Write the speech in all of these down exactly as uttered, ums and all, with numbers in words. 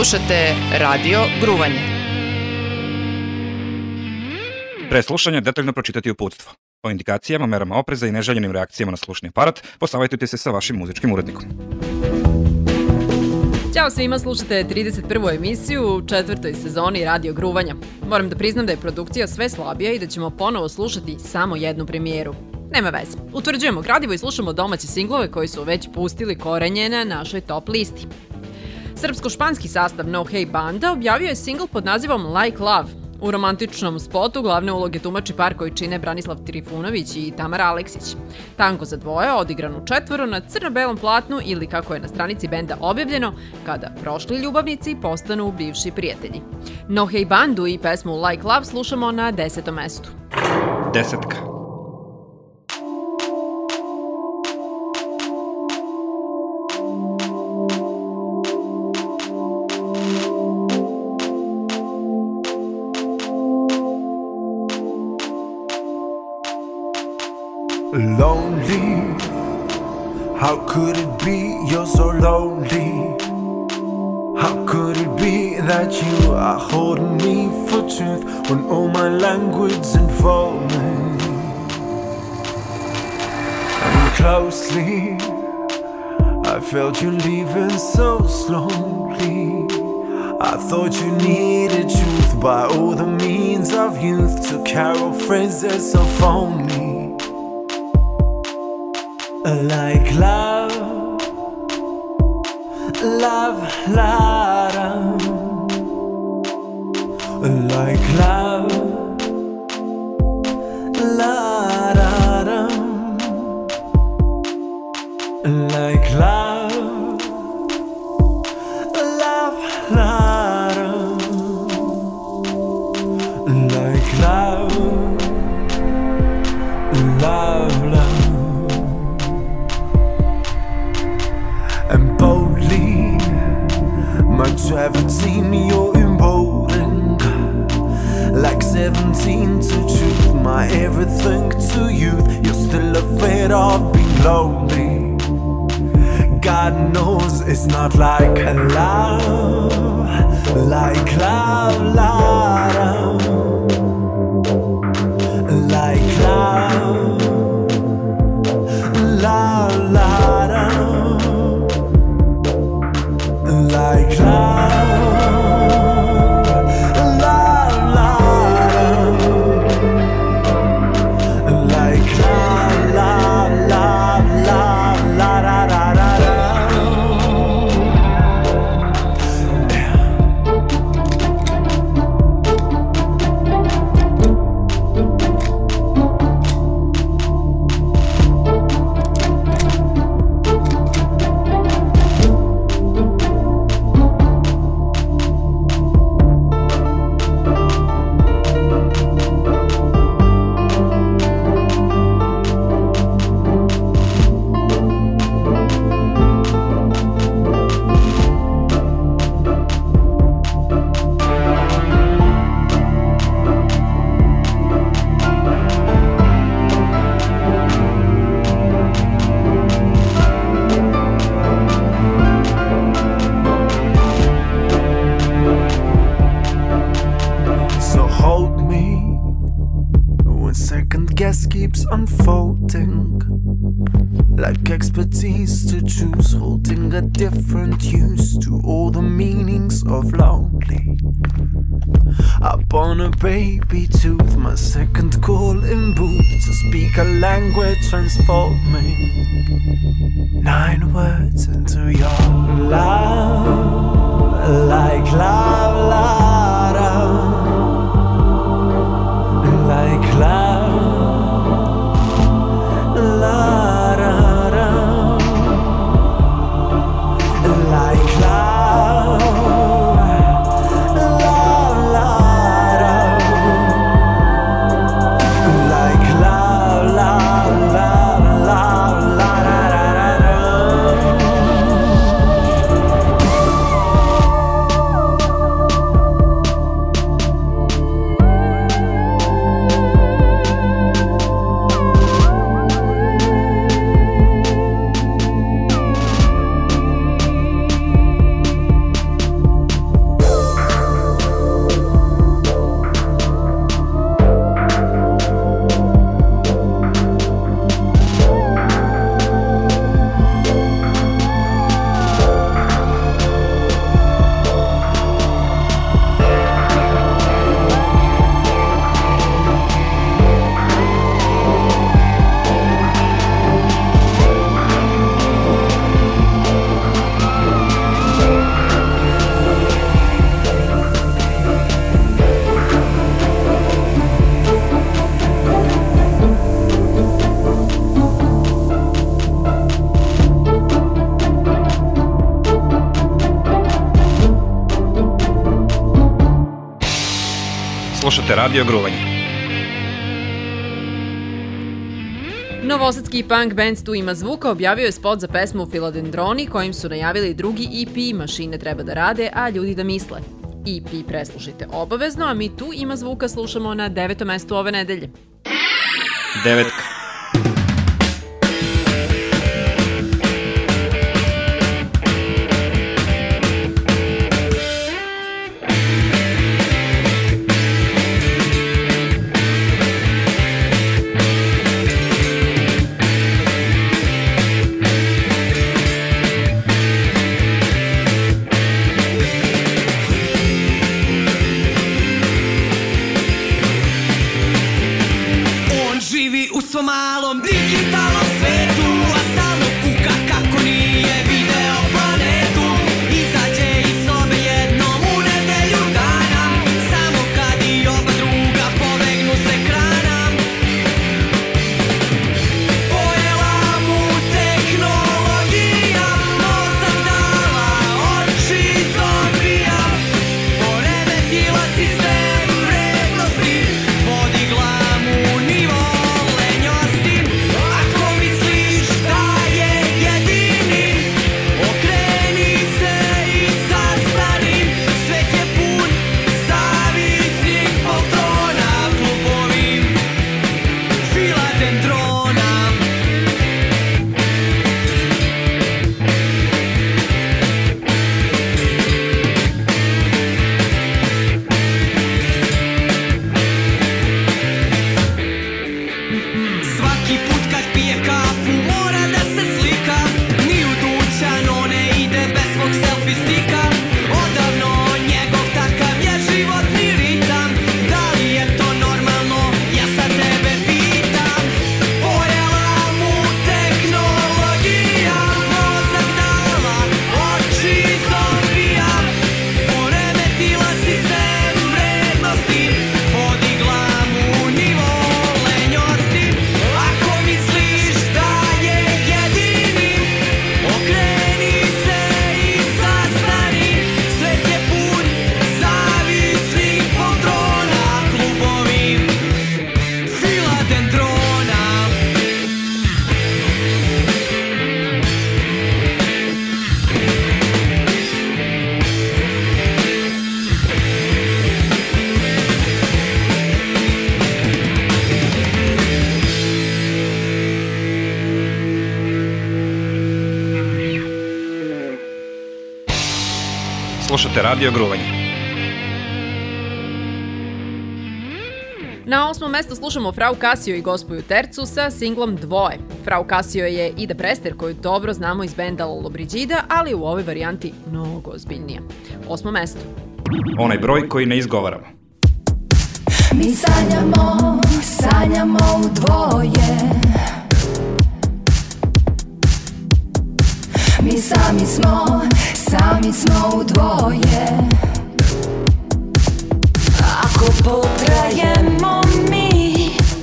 Slušate Radio Gruvanje. Pre slušanja detaljno pročitati uputstvo. O indikacijama, merama opreza i neželjenim reakcijama na slušni aparat posavajtujte se sa vašim muzičkim urednikom. Ćao svima, slušate trideset prvu emisiju u četvrtoj sezoni Radio Gruvanja. Moram da priznam da je produkcija sve slabija i da ćemo ponovo slušati samo jednu premijeru. Nema veze. Utvrđujemo gradivo i slušamo domaće singlove koji su već pustili korenje na našoj top listi. Srpsko-španski sastav No Hey Banda objavio je singl pod nazivom Like Love. U romantičnom spotu glavne uloge tumači par koji čine Branislav Trifunović i Tamara Aleksić. Tango za dvoje, odigran u četvoro na crno-belom platnu ili kako je na stranici benda objavljeno, kada prošli ljubavnici postanu bivši prijatelji. No Hey Bandu i pesmu Like Love slušamo na desetom mestu. Desetka. Lonely, how could it be you're so lonely? How could it be that you are holding me for truth when all my language informed me? And closely, I felt you leaving so slowly. I thought you needed truth by all the means of youth to carol phrases so phony. Like love, love, love, like love, love, like love, love, love, like love, love, love. And boldly, my seventeen, you're emboldened. Like seventeen to truth, my everything to youth. You're still afraid of being lonely. God knows it's not like love, like love, love, like love, love, love. Like love, love, love, like love, love, love, love, la da da da da. Keeps unfolding like expertise to choose, holding a different use to all the meanings of lonely. Upon a baby tooth, my second call in booth to speak a language transforming nine words into your love, like love, love, like love. La da da, like love, love, love, like love, love, love, love, la da da da. Slušate Radio Gruvanje. Novosadski punk band Tu ima zvuka objavio je spot za pesmu Filodendroni kojim su najavili drugi E P Mašine treba da rade, a ljudi da misle. E P preslušajte obavezno, a mi Tu ima zvuka slušamo na devetom mestu ove nedelje. Devetka. U svom malom digitalnom svetu, a stalno kuka kako nije video planetu. Izađe iz sobe jednom u nedelju dana, samo kad i oba druga pobegnu s ekrana. Pojela mu tehnologija, mozak dala oči zombija. Poremetila sistem vrednosti, podigla mu nivo. Slušate Radio Gruvanje. Na osmom mestu slušamo Frau Casio i Gospoju Tercu sa singlom Dvoje. Frau Casio je Ida Prester koju dobro znamo iz benda Lollobrigida, ali u ovoj varijanti mnogo ozbiljnija. Osmo mesto. Onaj broj koji ne izgovaramo. Mi sanjamo, sanjamo u dvoje. Mi sami smo, sami smo u dvoje. Ako potrajemo mi,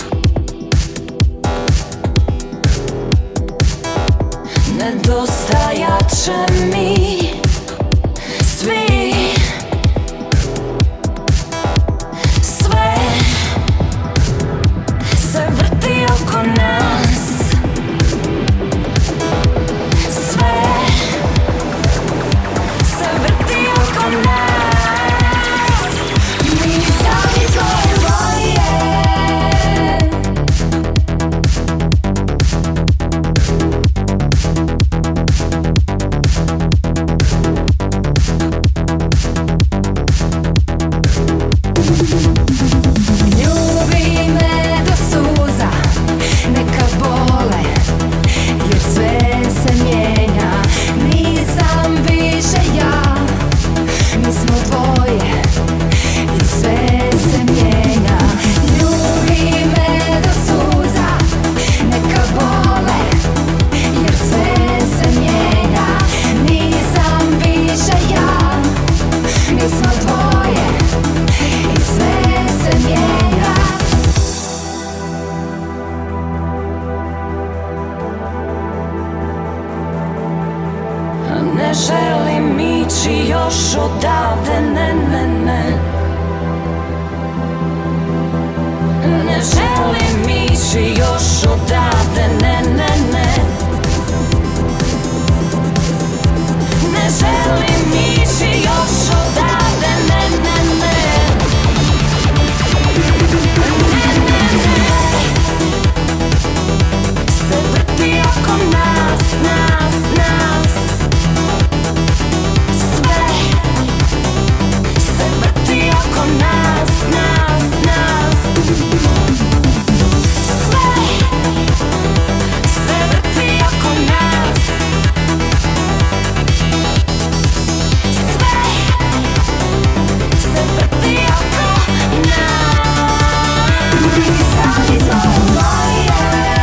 nedostajat će mi svi. Sve se vrti oko nas. Sve se vrti oko nas. želim ići još odavde, ne, ne, ne. Ne želim ići još odavde, ne, ne, ne. Ne, ne, ne. Se vrti oko nas, nas, nas. Sve se vrti oko nas, nas, nas. Sve se vrti oko nas. Sve se vrti oko nas. Sami zovu moje.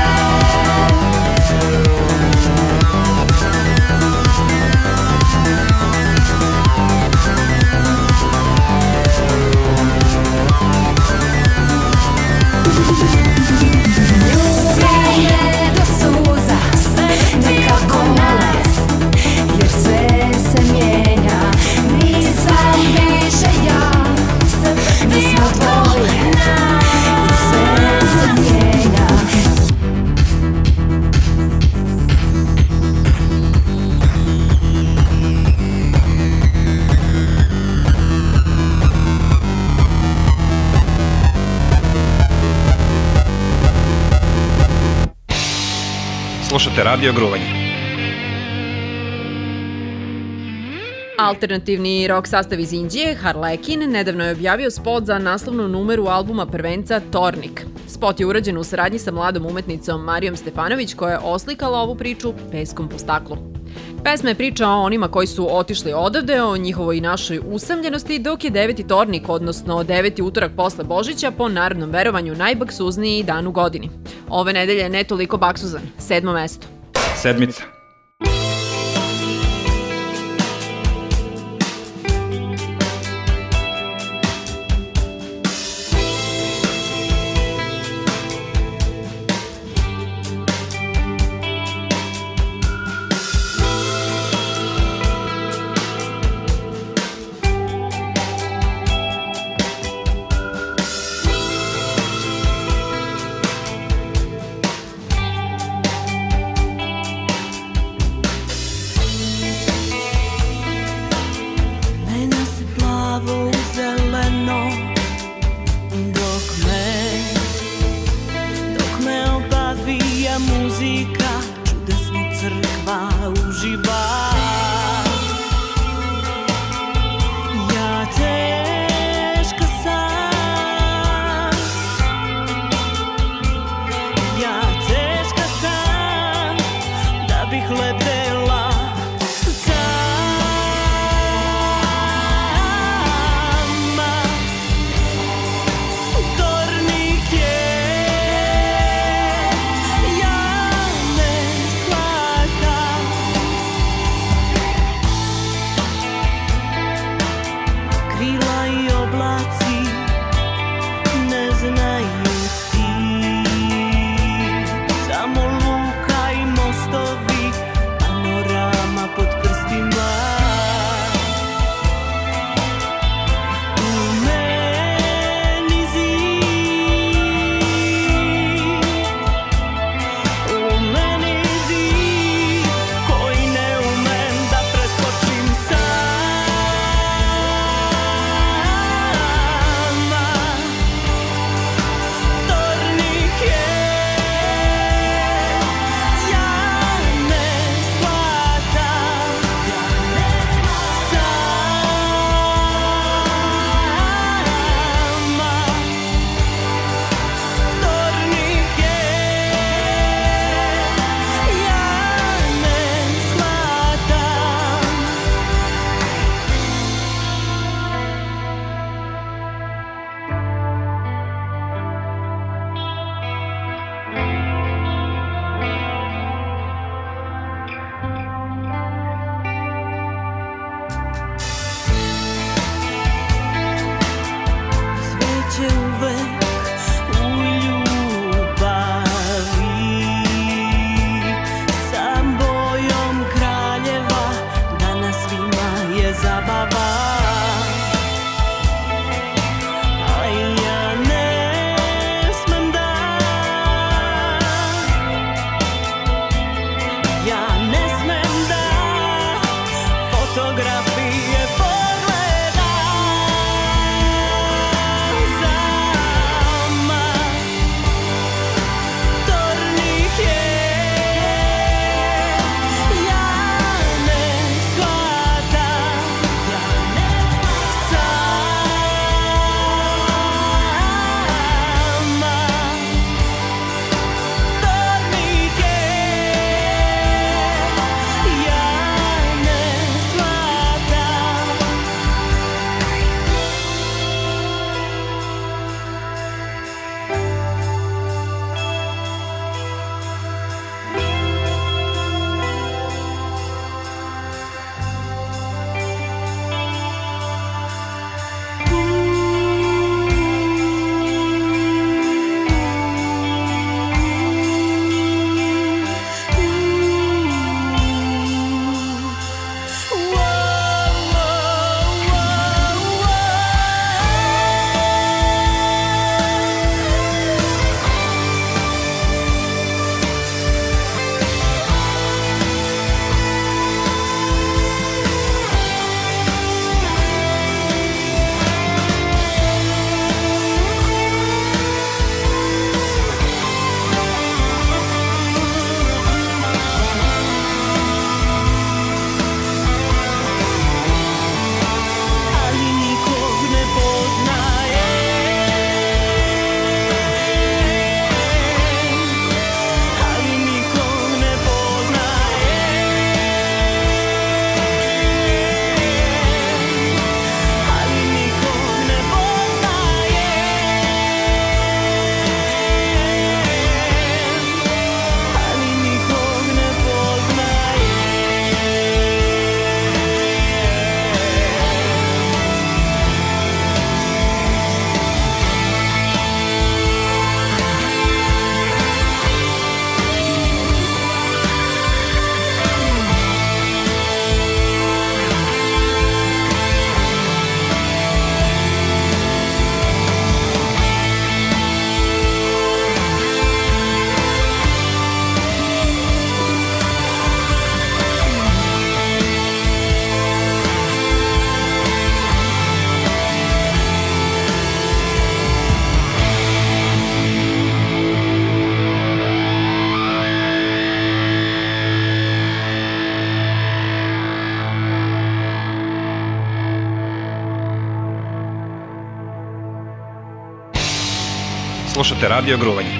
Ljubije do suza, nekako bolest, jer sve se mijenja. Nisam više ja, mi smo dvoje i sve se mijenja. Slušate Radio Gruvanje. Alternativni rock sastav iz Indije, Harlekin, nedavno je objavio spot za naslovnu numeru albuma prvenca Tornik. Spot je urađen u saradnji sa mladom umetnicom Marijom Stefanović, koja je oslikala ovu priču peskom po staklu. Pesma je priča o onima koji su otišli odavde, o njihovoj i našoj usamljenosti, dok je deveti tornik, odnosno deveti utorak posle Božića, po narodnom verovanju najbaksuzniji dan u godini. Ove nedelje je ne toliko baksuzan, sedmo mesto. Sedmica. Tornik je Slušate Radio Gruvanje.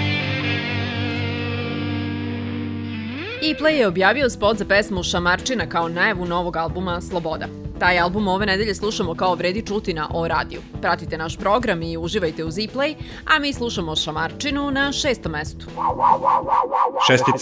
E-Play je objavio spot za pesmu Šamarčina kao najavu novog albuma Sloboda. Taj album ove nedelje slušamo kao Vredi čuti na O radiju. Pratite naš program i uživajte uz E-Play, a mi slušamo Šamarčinu na šestom mestu. Šestica.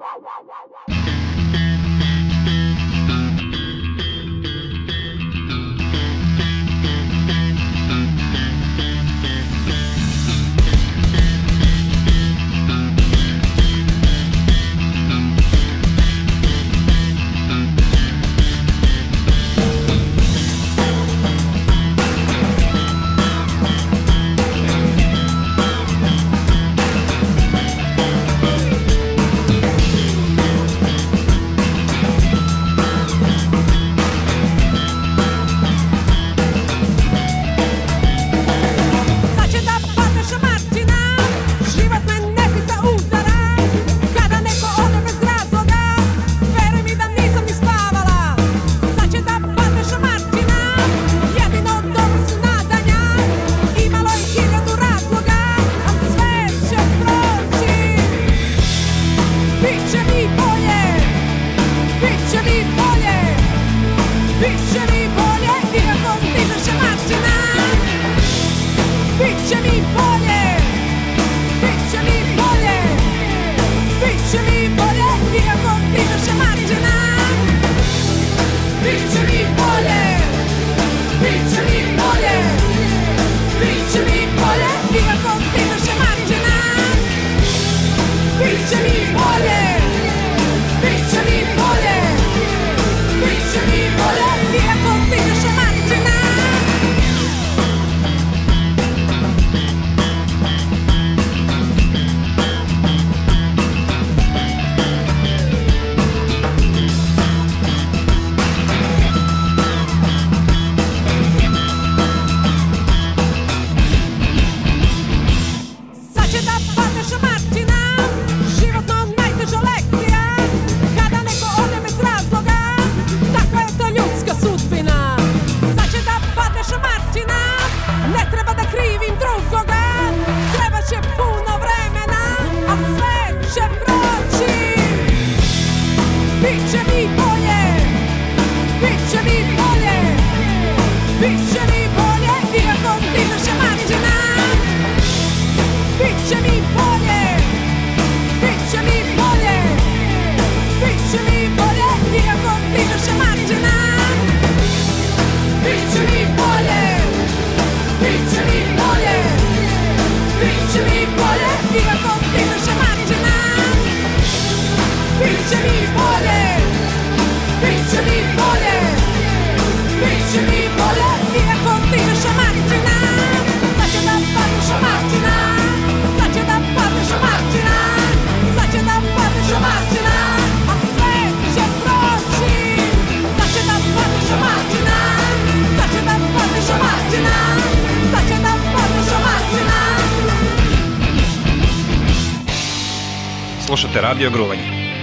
Slušate Radio Gruvanje.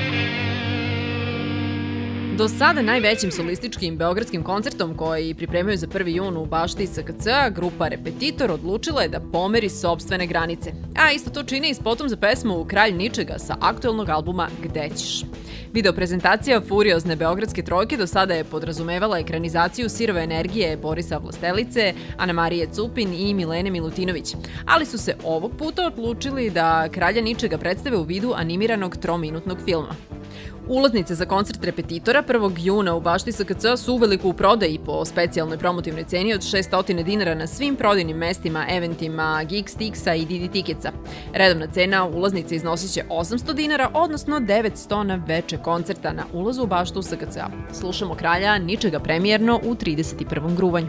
Do sada najvećim solističkim beogradskim koncertom koji pripremaju za prvi jun u bašti S K C-a, grupa Repetitor odlučila je da pomeri sopstvene granice. A isto to čini i spotom za pesmu Kralj ničega sa aktuelnog albuma Gde ćeš. Video prezentacija furiozne beogradske trojke do sada je podrazumevala ekranizaciju Sirove energije Borisa Vlastelice, Ana Marije Cupin i Milene Milutinović, ali su se ovog puta odlučili da Kralja ničega predstave u vidu animiranog trominutnog filma. Ulaznice za koncert Repetitora prvog juna u bašti S K C su uveliko u prodaji po specijalnoj promotivnoj ceni od šesto dinara na svim prodajnim mestima, eventima Geek Stixa i Didi Ticketsa. Redovna cena ulaznice iznosit će osamsto dinara, odnosno devetsto na veče koncerta na ulazu u baštu S K C-a. Slušamo Kralja ničega premijerno u trideset prvom gruvanju.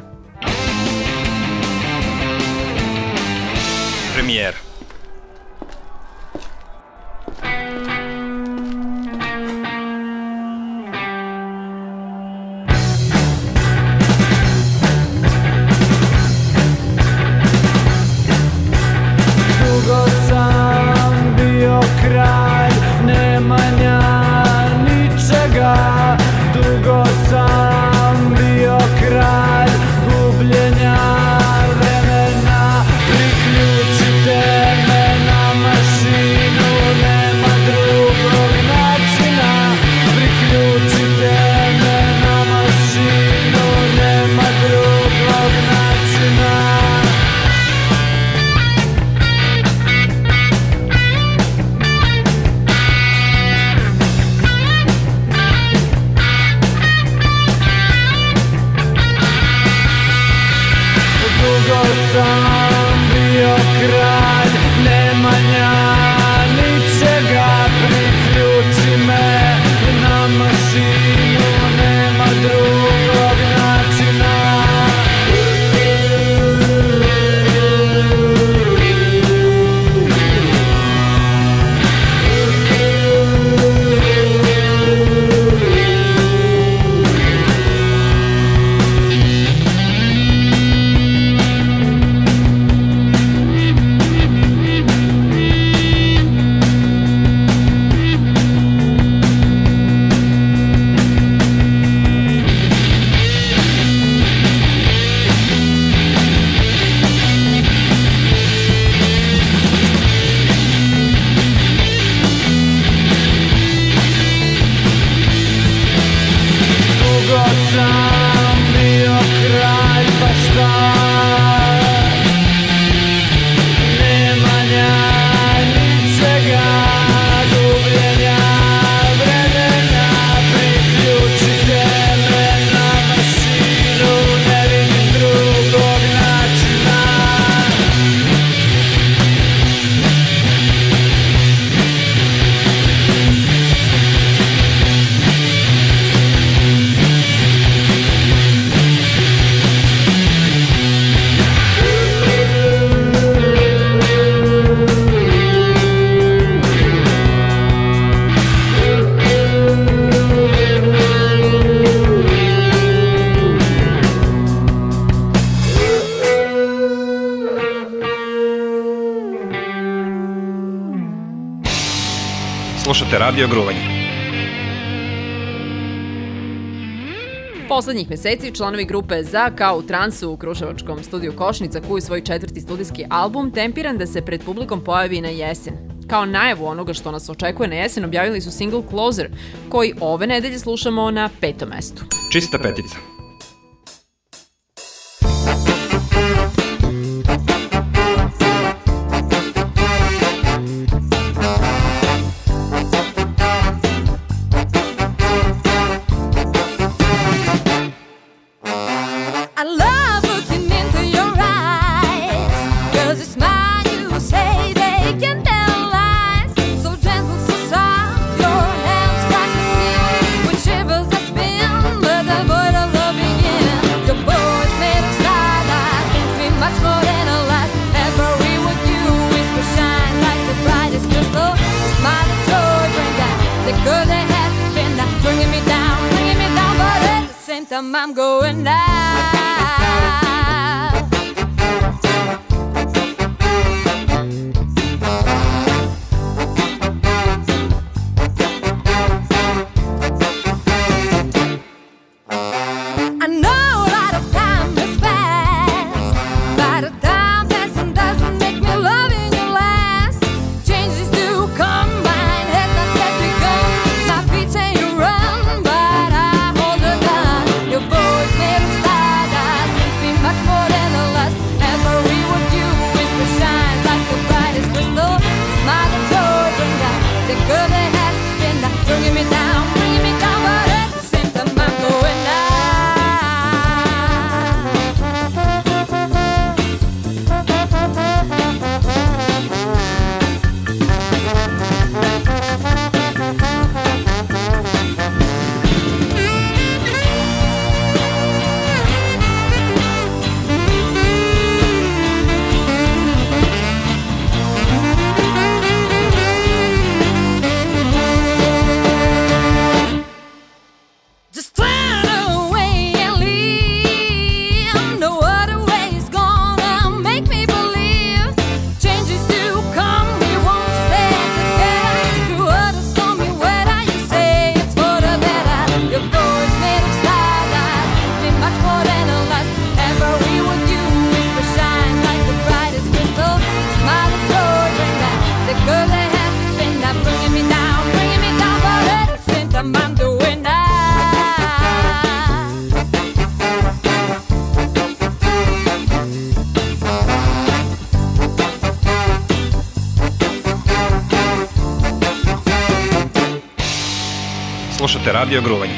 Premijera. Gubljenja vremena, priključite Slušate Radio Gruvanje. Poslednjih meseci članovi grupe Zaka u transu u kruševačkom studiju Košnica kuju svoj četvrti studijski album tempiran da se pred publikom pojavi na jesen. Kao najavu onoga što nas očekuje na jesen objavili su single Closer, koji ove nedelje slušamo na petom mestu. Čista petica. I'm going down. I know a lot of time has passed, but a time passing doesn't make me loving you last. Changes do come, mine has not yet begun. My feet say you run, but I hold the gun. Your voice made of stardust, makes me much more than a lust. Every word you whisper shines like the brightest crystal. Smile and joy bring down, the good they had to spin down, bringing me down, bringing me down, but at the same time I'm going down. Just turn away and leave. No other way is gonna make me believe. Changes do come, we won't stay together. Through other stormy weather, you say it's for the better. Your voice made of stardust, makes me much more than a lust. Every word you whisper shines like the brightest crystal. Smile and joy bring down, the good they have to spin down, bringing me down, bringing me down, but at the same time I'm doing that. Slušate Radio Gruvanje.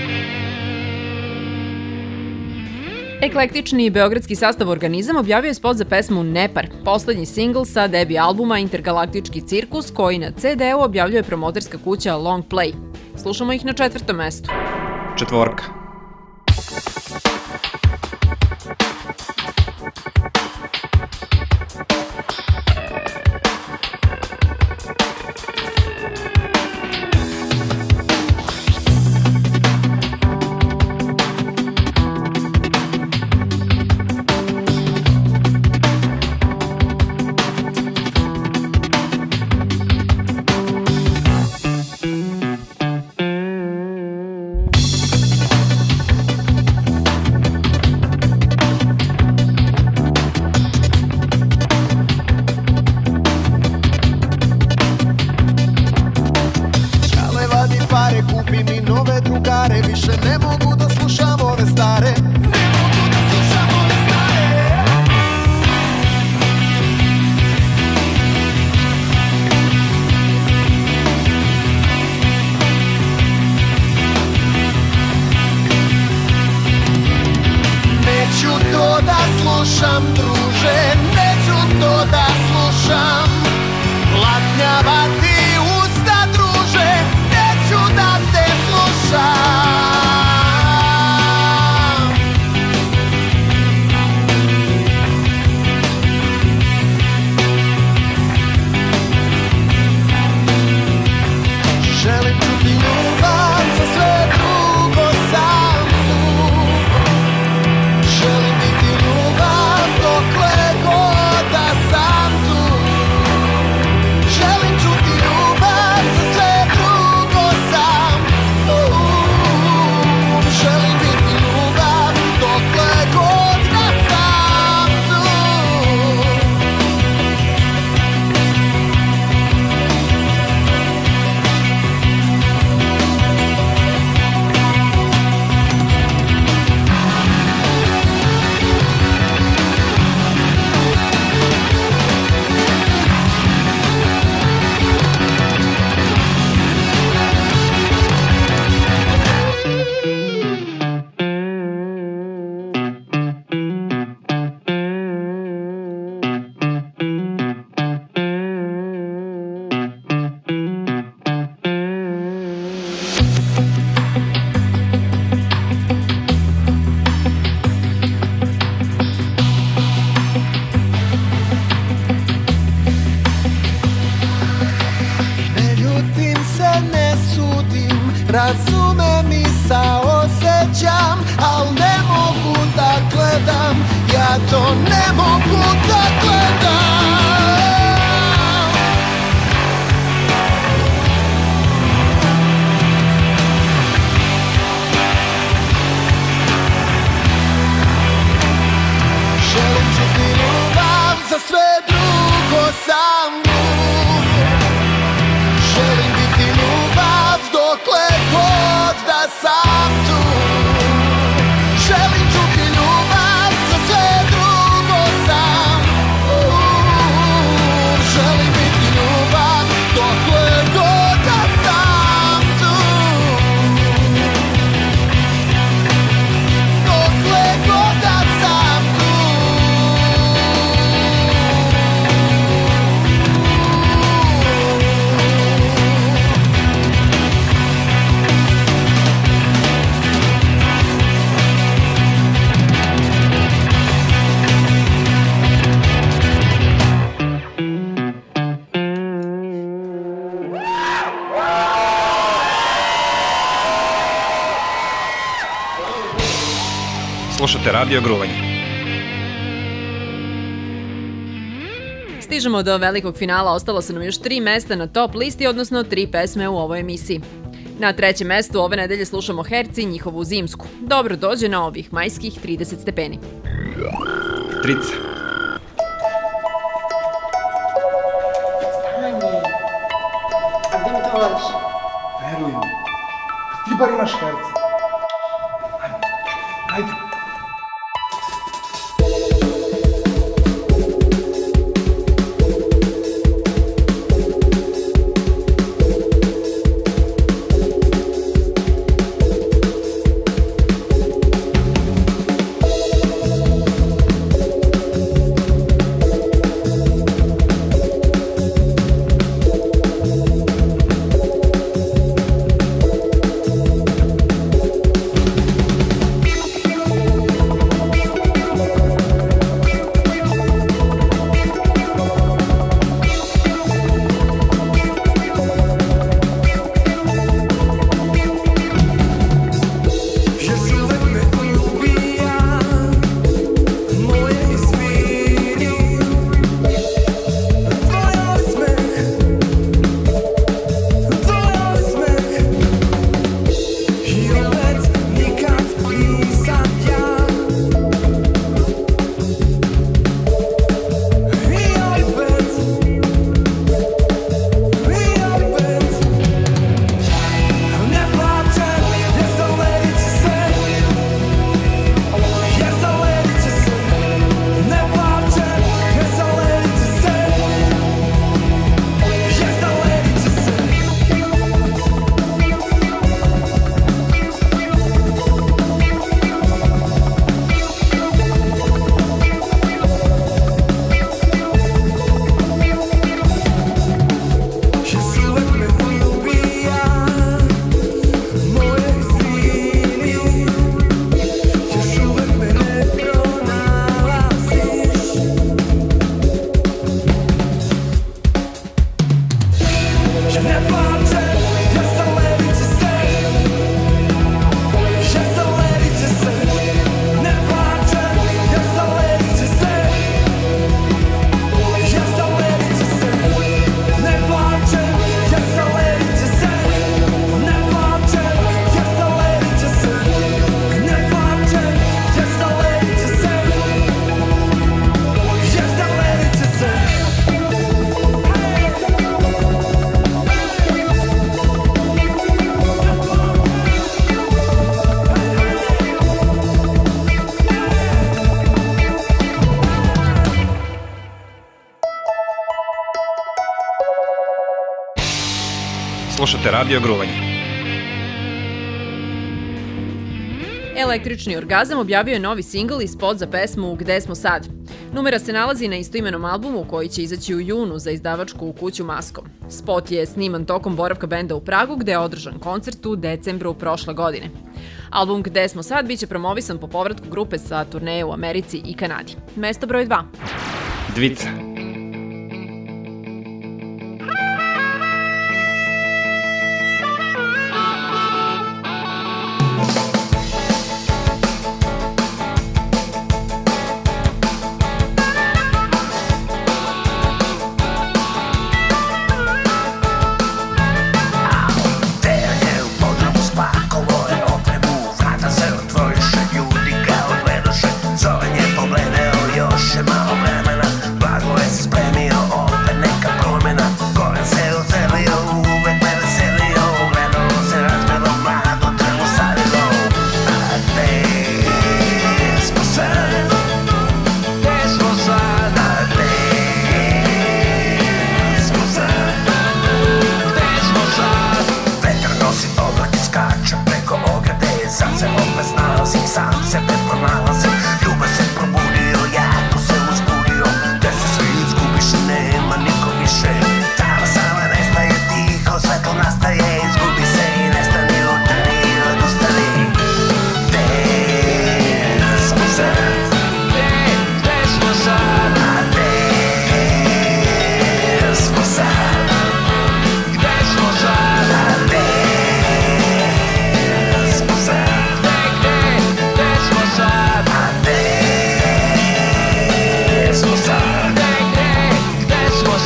Eklektični beogradski sastav Organizam objavio je spot za pesmu Nepar, poslednji singl sa debi albuma Intergalaktički cirkus, koji na ce de u objavljuje promoterska kuća Long Play. Slušamo ih na četvrtom mestu. Četvorka. Želim biti ljubav dok razumem i saosjećam, al ne mogu da gledam, ja to ne mogu da gledam. Želim čuti ljubav, za sve drugo sam lud. Želim biti ljubav dokle god da sam tu. Želim čuti ljubav, za sve drugo sam lud. Želim biti ljubav dokle god da sam tu. Dokle god da sam tu. Slušate Radio Gruvanje. Stižemo do velikog finala, ostalo su nam još tri mesta na top listi, odnosno tri pesme u ovoj emisiji. Na trećem mestu ove nedelje slušamo Herci, njihovu Zimsku. Dobro dođe na ovih majskih trideset stepeni. Trica. A gdje mi to voliš? Veruj mi. Ti bar imaš herce. Ajde. Slušate Radio Gruvanje. Električni orgazam objavio je novi singl i spot za pesmu Gde smo sad. Numera se nalazi na istoimenom albumu koji će izaći u junu za izdavačku kuću Maskom. Spot je sniman tokom boravka benda u Pragu gde je održan koncert u decembru prošle godine. Album Gde smo sad biće promovisan po povratku grupe sa turneje u Americi i Kanadi. Mesto broj dva. Dvica.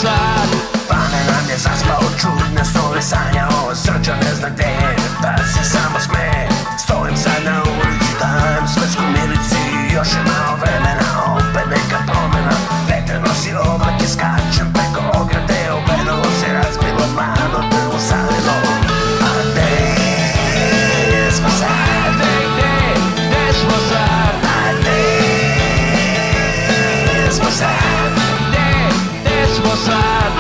sad. Pane nam je zaspao, čudne snove sanjao, srđa ne zna gde je, pa se samo sme. Stojim sad na ulici, dajem svetsku milici, još je malo vremena, opet neka promena. Veter nosi oblake, skačem preko ograde, ogledalo se razbilo, malo drvo salilo. A gde smo sad? Gde, gde, gde smo sad? A gde smo sad? Gde, gde smo sad?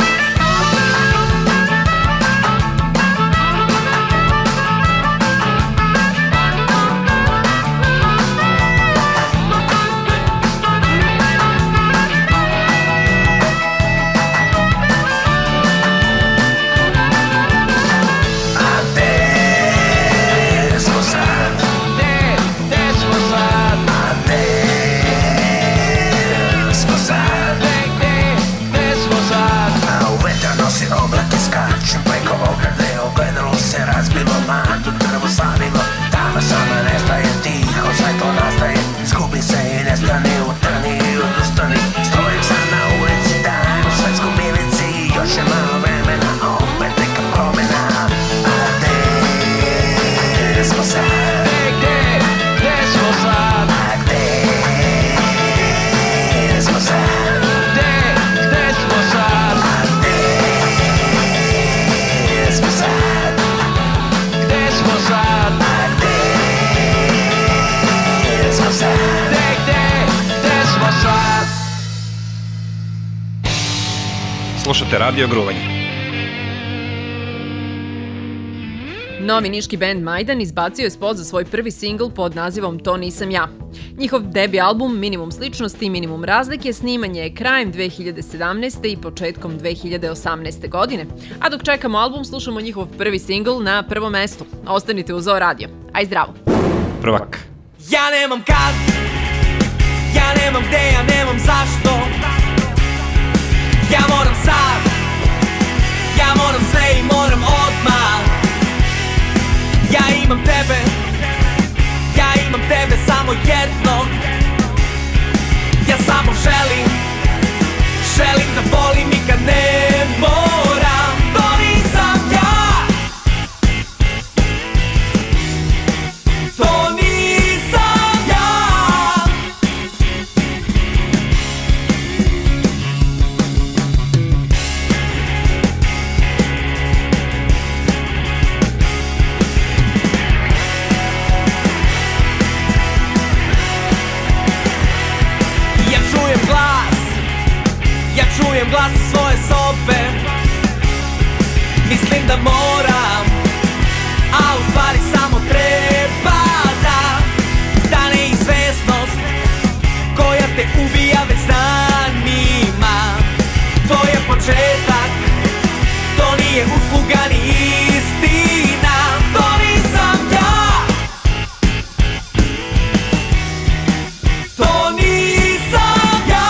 Slušate Radio Gruvanje. Novi niški bend Majdan izbacio je spot za svoj prvi singl pod nazivom To nisam ja. Njihov debi album Minimum sličnosti i minimum razlike sniman je krajem dve hiljade sedamnaeste. i početkom dve hiljade osamnaeste. godine. A dok čekamo album, slušamo njihov prvi singl na prvom mestu. Ostanite uz O Radio. Aj zdravo! Prvak. Ja nemam kad, ja nemam gde, ja nemam zašto. Ja moram sad, ja moram sve i moram odmah. Ja imam tebe, ja imam tebe samo jedno. Ja samo želim, želim da volim i kad ne moram. To nisam ja, to nisam ja. Ja čujem glas iz svoje sobe. Mislim da moram, a u stvari samo treba da. Ta neizvesnost koja te ubija već danima. To je početak, to nije usluga ni istina. To nisam ja, to nisam ja.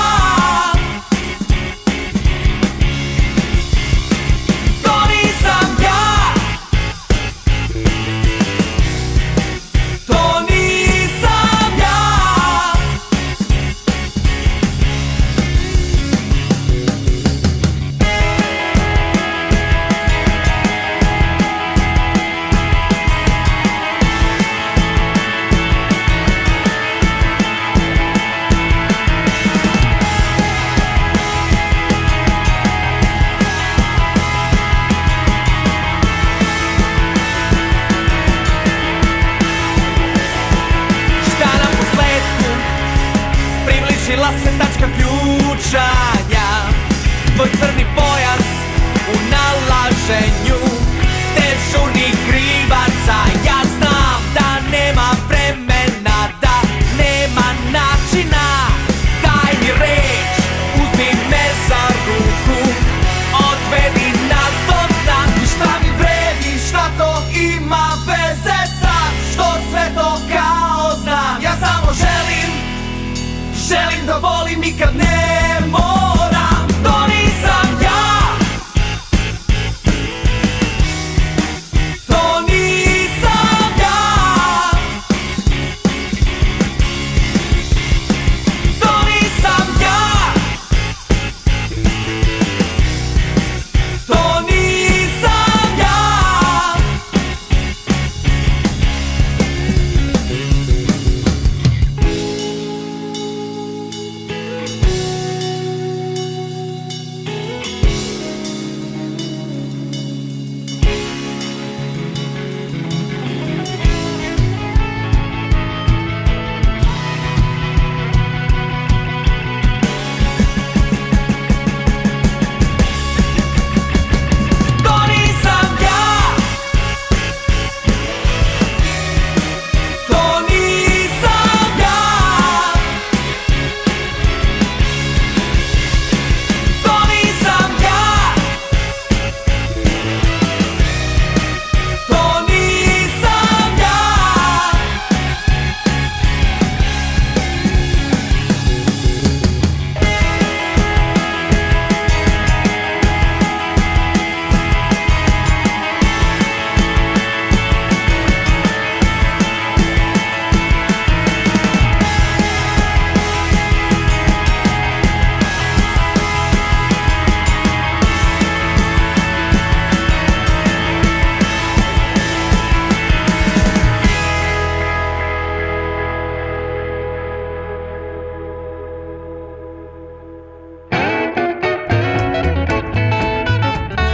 Približila se tačka ključanja, tvoj crni pojas u nalaženju dežurnih krivaca. Ja znam da nema vremena, da nema načina. Daj mi reč, uzmi me za ruku, odvedi nas do dna. I šta mi vredi, šta to ima veze sad, što sve to kao znam. Ja samo želim, želim da volim i kad ne moram. To nisam ja, to nisam ja, to nisam ja,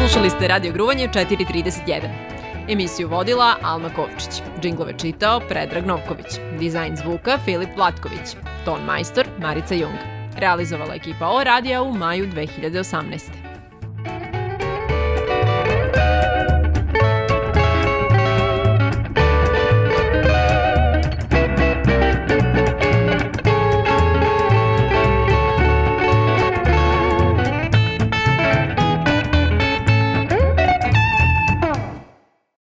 Slušali ste Radio Gruvanje četiri trideset jedan. Emisiju vodila Alma Kovčić. Džinglove čitao Predrag Novković. Dizajn zvuka Filip Vlatković. Ton majstor Marica Jung. Realizovala ekipa O radija u maju dve hiljade osamnaeste.